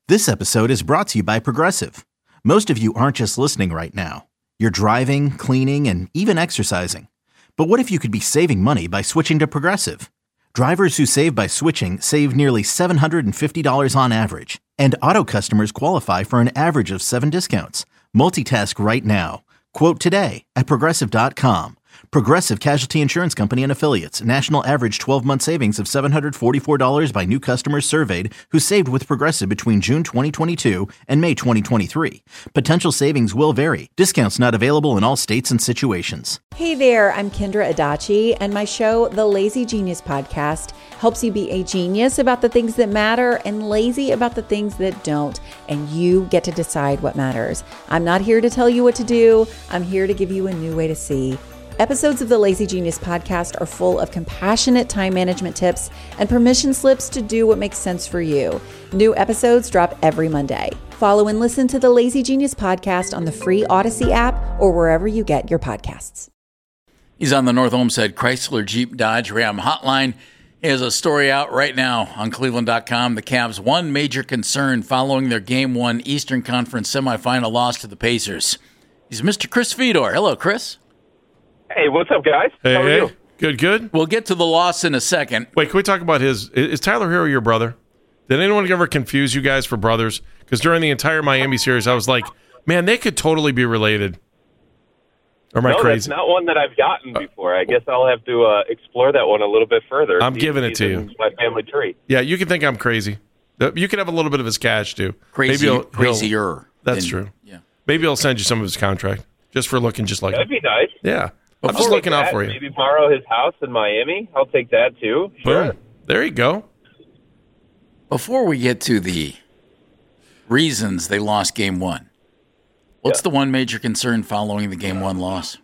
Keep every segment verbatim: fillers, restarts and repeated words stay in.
This episode is brought to you by Progressive. Most of you aren't just listening right now. You're driving, cleaning, and even exercising. But what if you could be saving money by switching to Progressive? Drivers who save by switching save nearly seven hundred fifty dollars on average. And auto customers qualify for an average of seven discounts. Multitask right now. Quote today at Progressive dot com. Progressive Casualty Insurance Company and Affiliates. National average twelve-month savings of seven hundred forty-four dollars by new customers surveyed who saved with Progressive between June twenty twenty-two and May twenty twenty-three. Potential savings will vary. Discounts not available in all states and situations. Hey there, I'm Kendra Adachi, and my show, The Lazy Genius Podcast, helps you be a genius about the things that matter and lazy about the things that don't, and you get to decide what matters. I'm not here to tell you what to do. I'm here to give you a new way to see. Episodes of the Lazy Genius Podcast are full of compassionate time management tips and permission slips to do what makes sense for you. New episodes drop every Monday. Follow and listen to the Lazy Genius Podcast on the free Odyssey app or wherever you get your podcasts. He's on the North Olmsted Chrysler Jeep Dodge Ram hotline. He has a story out right now on Cleveland dot com. The Cavs' one major concern following their Game one Eastern Conference semifinal loss to the Pacers. He's Mister Chris Fedor. Hello, Chris. Hey, what's up, guys? Hey, How are hey. you? Good, good. We'll get to the loss in a second. Wait, can we talk about his... Is Tyler Hero your brother? Did anyone ever confuse you guys for brothers? Because during the entire Miami series, I was like, man, they could totally be related. Or am I no, crazy? that's not one that I've gotten before. I guess I'll have to uh, explore that one a little bit further. I'm See giving if it to he's you. in My family tree. Yeah, you can think I'm crazy. You can have a little bit of his cash, too. Crazy, Maybe he'll, crazier. He'll, that's than, true. Yeah. Maybe he'll send you some of his contract, just for looking just like That'd him. be nice. Yeah. I'm I'll just take looking out that. for you. Maybe borrow his house in Miami. I'll take that, too. Sure. Boom. There you go. Before we get to the reasons they lost Game one, what's Yeah. the one major concern following the Game one loss?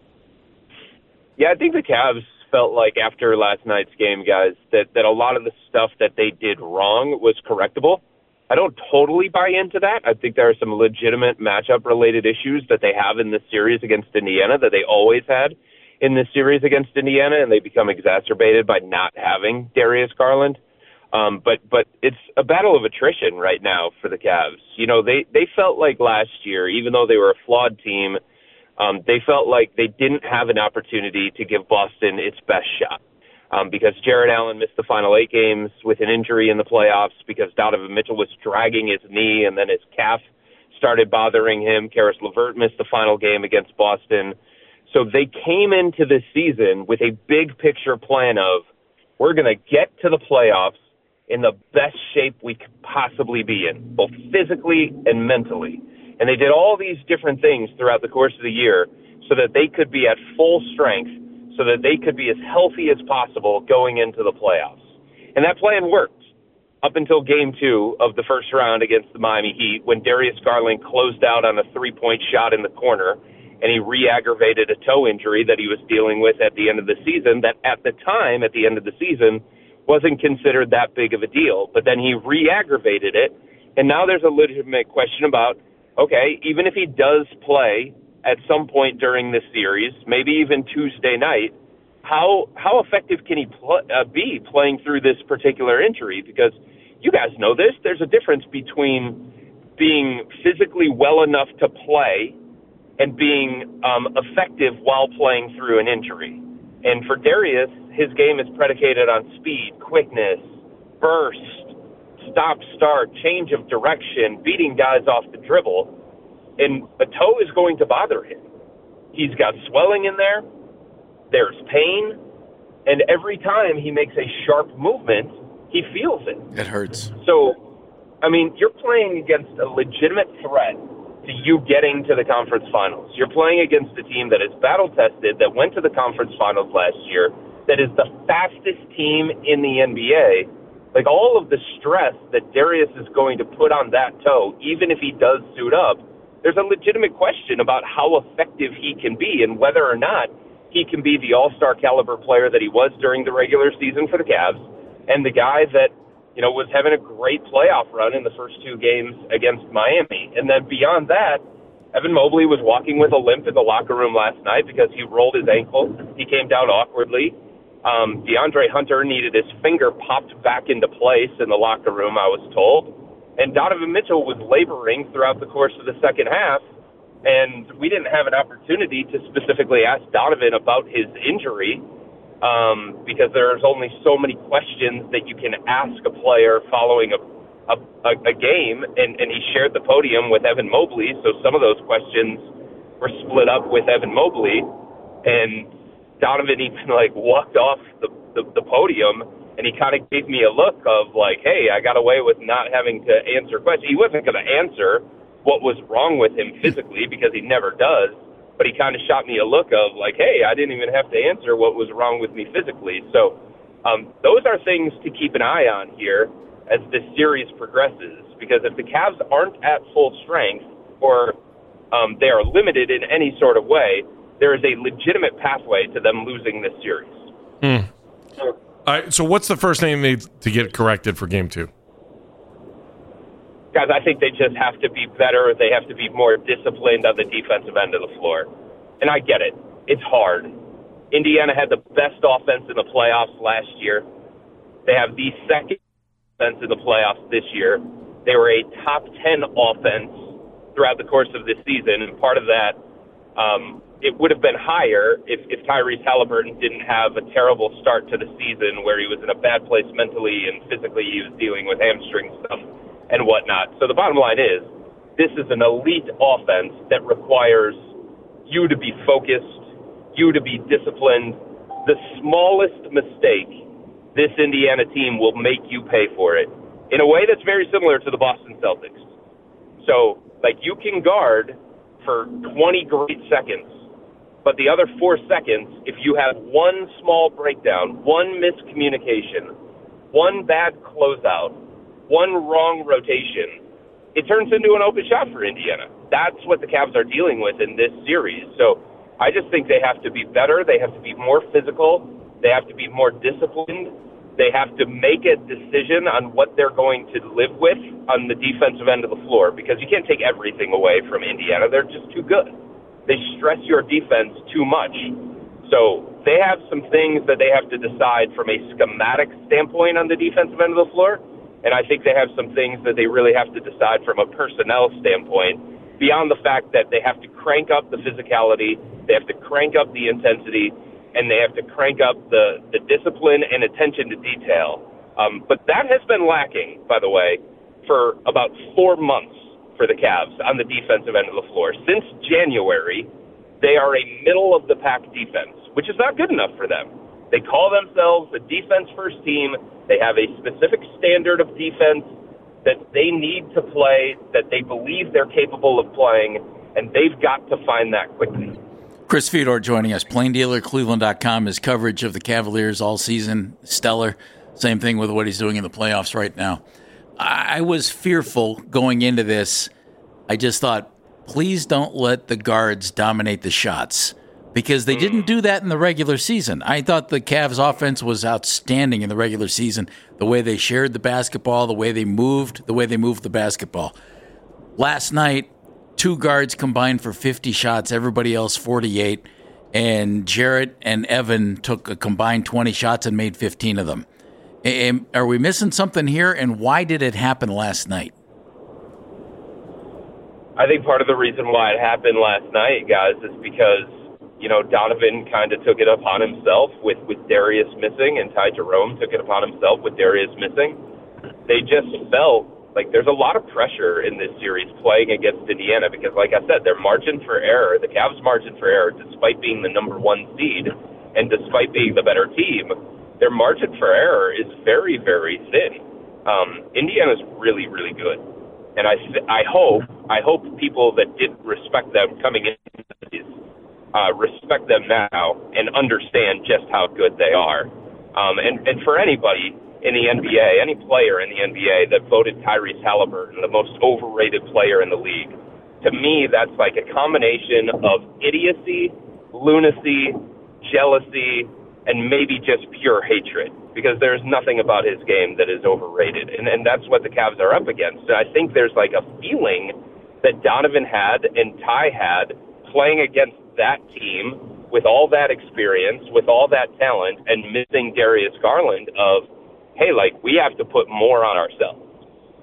Yeah, I think the Cavs felt like after last night's game, guys, that, that a lot of the stuff that they did wrong was correctable. I don't totally buy into that. I think there are some legitimate matchup-related issues that they have in this series against Indiana that they always had in this series against Indiana, and they become exacerbated by not having Darius Garland. Um, but but it's a battle of attrition right now for the Cavs. You know, they, they felt like last year, even though they were a flawed team, um, they felt like they didn't have an opportunity to give Boston its best shot. Um, because Jared Allen missed the final eight games with an injury in the playoffs, because Donovan Mitchell was dragging his knee and then his calf started bothering him. Karis LeVert missed the final game against Boston. So they came into this season with a big picture plan of, we're going to get to the playoffs in the best shape we could possibly be in, both physically and mentally. And they did all these different things throughout the course of the year so that they could be at full strength, so that they could be as healthy as possible going into the playoffs. And that plan worked up until game two of the first round against the Miami Heat, when Darius Garland closed out on a three-point shot in the corner, and he re-aggravated a toe injury that he was dealing with at the end of the season that at the time, at the end of the season, wasn't considered that big of a deal. But then he re-aggravated it, and now there's a legitimate question about, okay, even if he does play at some point during this series, maybe even Tuesday night, how how effective can he pl- uh, be playing through this particular injury? Because you guys know this. There's a difference between being physically well enough to play and being um, effective while playing through an injury. And for Darius, his game is predicated on speed, quickness, burst, stop, start, change of direction, beating guys off the dribble. And a toe is going to bother him. He's got swelling in there. There's pain. And every time he makes a sharp movement, he feels it. It hurts. So, I mean, you're playing against a legitimate threat to you getting to the conference finals. You're playing against a team that is battle-tested, that went to the conference finals last year, that is the fastest team in the N B A. Like, all of the stress that Darius is going to put on that toe, even if he does suit up, there's a legitimate question about how effective he can be and whether or not he can be the all-star caliber player that he was during the regular season for the Cavs, and the guy that, you know, was having a great playoff run in the first two games against Miami. And then beyond that, Evan Mobley was walking with a limp in the locker room last night because he rolled his ankle. He came down awkwardly. Um, DeAndre Hunter needed his finger popped back into place in the locker room, I was told. And Donovan Mitchell was laboring throughout the course of the second half, and we didn't have an opportunity to specifically ask Donovan about his injury um, because there's only so many questions that you can ask a player following a, a, a game, and, and he shared the podium with Evan Mobley, so some of those questions were split up with Evan Mobley, and Donovan even, like, walked off the, the, the podium, and he kind of gave me a look of like, hey, I got away with not having to answer questions. He wasn't going to answer what was wrong with him physically because he never does, but he kind of shot me a look of like, hey, I didn't even have to answer what was wrong with me physically. So um, those are things to keep an eye on here as this series progresses, because if the Cavs aren't at full strength or um, they are limited in any sort of way, there is a legitimate pathway to them losing this series. Hmm. So, All right, so what's the first thing they need to get corrected for game two? Guys, I think they just have to be better. They have to be more disciplined on the defensive end of the floor. And I get it. It's hard. Indiana had the best offense in the playoffs last year. They have the second offense in the playoffs this year. They were a top ten offense throughout the course of this season, and part of that um, it would have been higher if, if Tyrese Halliburton didn't have a terrible start to the season where he was in a bad place mentally and physically he was dealing with hamstring stuff and whatnot. So the bottom line is, this is an elite offense that requires you to be focused, you to be disciplined. The smallest mistake, this Indiana team will make you pay for it in a way that's very similar to the Boston Celtics. So, like, you can guard for twenty great seconds, but the other four seconds, if you have one small breakdown, one miscommunication, one bad closeout, one wrong rotation, it turns into an open shot for Indiana. That's what the Cavs are dealing with in this series. So I just think they have to be better. They have to be more physical. They have to be more disciplined. They have to make a decision on what they're going to live with on the defensive end of the floor, because you can't take everything away from Indiana. They're just too good. They stress your defense too much. So they have some things that they have to decide from a schematic standpoint on the defensive end of the floor, and I think they have some things that they really have to decide from a personnel standpoint, beyond the fact that they have to crank up the physicality, they have to crank up the intensity, and they have to crank up the, the discipline and attention to detail. Um, but that has been lacking, by the way, for about four months. For the Cavs on the defensive end of the floor. Since January, they are a middle-of-the-pack defense, which is not good enough for them. They call themselves a defense-first team. They have a specific standard of defense that they need to play, that they believe they're capable of playing, and they've got to find that quickly. Chris Fedor joining us. Plain Dealer Cleveland dot com. His coverage of the Cavaliers all season, stellar. Same thing with what he's doing in the playoffs right now. I was fearful going into this. I just thought, please don't let the guards dominate the shots, because they didn't do that in the regular season. I thought the Cavs offense was outstanding in the regular season, the way they shared the basketball, the way they moved, the way they moved the basketball. Last night, two guards combined for fifty shots, everybody else forty-eight, and Jarrett and Evan took a combined twenty shots and made fifteen of them. Are we missing something here, and why did it happen last night? I think part of the reason why it happened last night, guys, is because, you know, Donovan kind of took it upon himself with, with Darius missing, and Ty Jerome took it upon himself with Darius missing. They just felt like there's a lot of pressure in this series playing against Indiana because, like I said, their margin for error, the Cavs' margin for error, despite being the number one seed and despite being the better team, their margin for error is very, very thin. Um, Indiana's really, really good. And I, I hope, I hope people that didn't respect them coming in uh, respect them now and understand just how good they are. Um, and, and for anybody in the N B A, any player in the N B A that voted Tyrese Halliburton the most overrated player in the league, to me, that's like a combination of idiocy, lunacy, jealousy, and maybe just pure hatred, because there's nothing about his game that is overrated. And, and that's what the Cavs are up against. And I think there's like a feeling that Donovan had and Ty had playing against that team with all that experience, with all that talent, and missing Darius Garland of, hey, like, we have to put more on ourselves.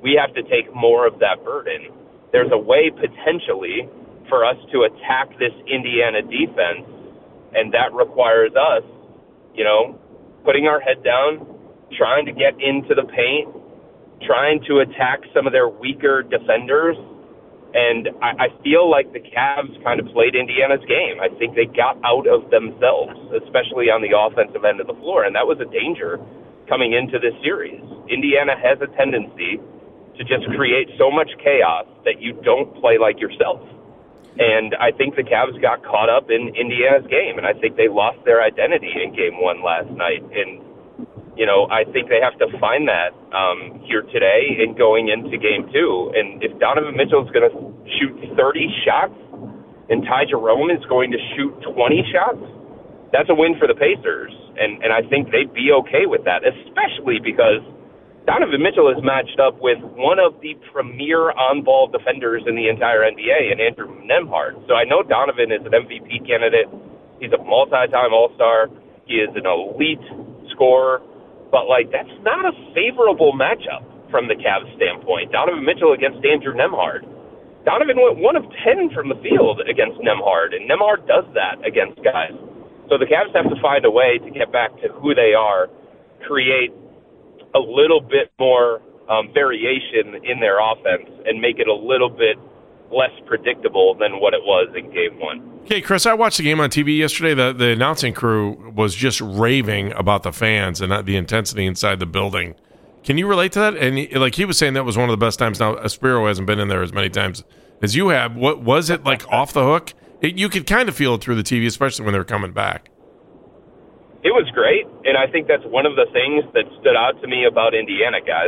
we have to take more of that burden. There's a way potentially for us to attack this Indiana defense, and that requires us, you know, putting our head down, trying to get into the paint, trying to attack some of their weaker defenders. And I, I feel like the Cavs kind of played Indiana's game. I think they got out of themselves, especially on the offensive end of the floor, and that was a danger coming into this series. Indiana has a tendency to just create so much chaos that you don't play like yourself. And I think the Cavs got caught up in Indiana's game, and I think they lost their identity in game one last night. And, you know, I think they have to find that um, here today and going into game two. And if Donovan Mitchell is going to shoot thirty shots and Ty Jerome is going to shoot twenty shots, that's a win for the Pacers. And, and I think they'd be okay with that, especially because Donovan Mitchell is matched up with one of the premier on-ball defenders in the entire N B A, and Andrew Nembhard. So I know Donovan is an M V P candidate. He's a multi-time All-Star. He is an elite scorer. But, like, that's not a favorable matchup from the Cavs standpoint. Donovan Mitchell against Andrew Nembhard. Donovan went one of ten from the field against Nembhard, and Nembhard does that against guys. So the Cavs have to find a way to get back to who they are, create a little bit more um, variation in their offense, and make it a little bit less predictable than what it was in game one. Okay, Chris, I watched the game on T V yesterday. The, the announcing crew was just raving about the fans and the intensity inside the building. Can you relate to that? And he, like he was saying, that was one of the best times. Now, Aspiro hasn't been in there as many times as you have. What was it like off the hook? It, you could kind of feel it through the T V, especially when they were coming back. It was great, and I think that's one of the things that stood out to me about Indiana, guys.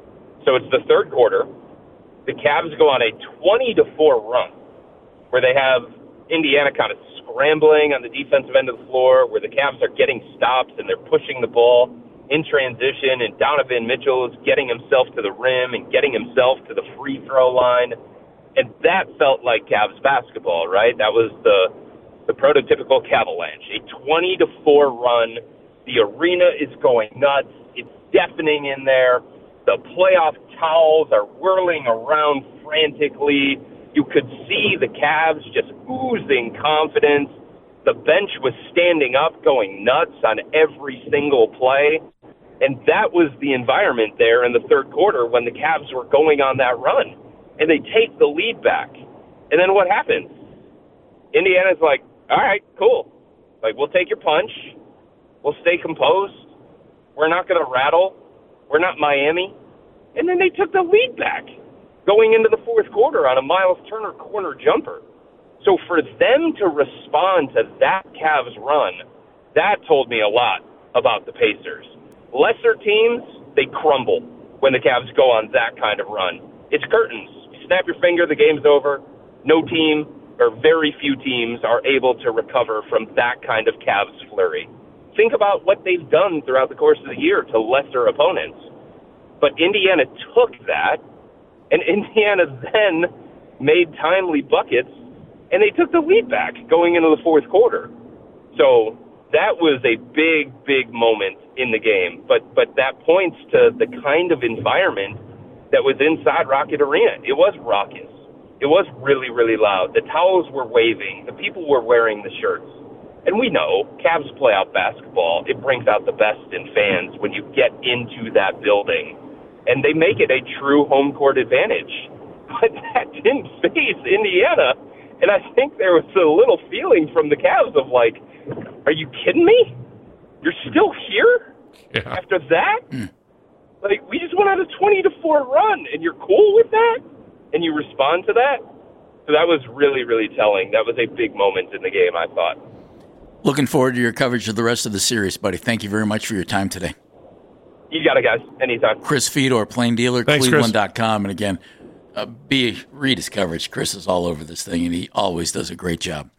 So it's the third quarter. The Cavs go on a twenty to four run where they have Indiana kind of scrambling on the defensive end of the floor, where the Cavs are getting stops and they're pushing the ball in transition, and Donovan Mitchell is getting himself to the rim and getting himself to the free throw line. And that felt like Cavs basketball, right? That was the the prototypical Cavalanche, a twenty to four run. The arena is going nuts. It's deafening in there. The playoff towels are whirling around frantically. You could see the Cavs just oozing confidence. The bench was standing up, going nuts on every single play. And that was the environment there in the third quarter when the Cavs were going on that run. And they take the lead back. And then what happens? Indiana's like, all right, cool. Like, we'll take your punch. We'll stay composed. We're not going to rattle. We're not Miami. And then they took the lead back going into the fourth quarter on a Miles Turner corner jumper. So for them to respond to that Cavs run, that told me a lot about the Pacers. Lesser teams, they crumble when the Cavs go on that kind of run. It's curtains. You snap your finger, the game's over. No team or very few teams are able to recover from that kind of Cavs flurry. Think about what they've done throughout the course of the year to lesser opponents. But Indiana took that, and Indiana then made timely buckets, and they took the lead back going into the fourth quarter. So that was a big, big moment in the game. But but that points to the kind of environment that was inside Rocket Arena. It was raucous. It was really, really loud. The towels were waving. The people were wearing the shirts. And we know, Cavs playoff basketball, it brings out the best in fans when you get into that building. And they make it a true home court advantage. But that didn't faze Indiana. And I think there was a little feeling from the Cavs of like, are you kidding me? You're still here? Yeah. After that? Mm. Like, we just went on a twenty to four run, and you're cool with that? And you respond to that? So that was really, really telling. That was a big moment in the game, I thought. Looking forward to your coverage of the rest of the series, buddy. Thank you very much for your time today. You got it, guys. Anytime. Chris Fedor, Plain Dealer, Cleveland dot com. And again, uh, be, read his coverage. Chris is all over this thing, and he always does a great job.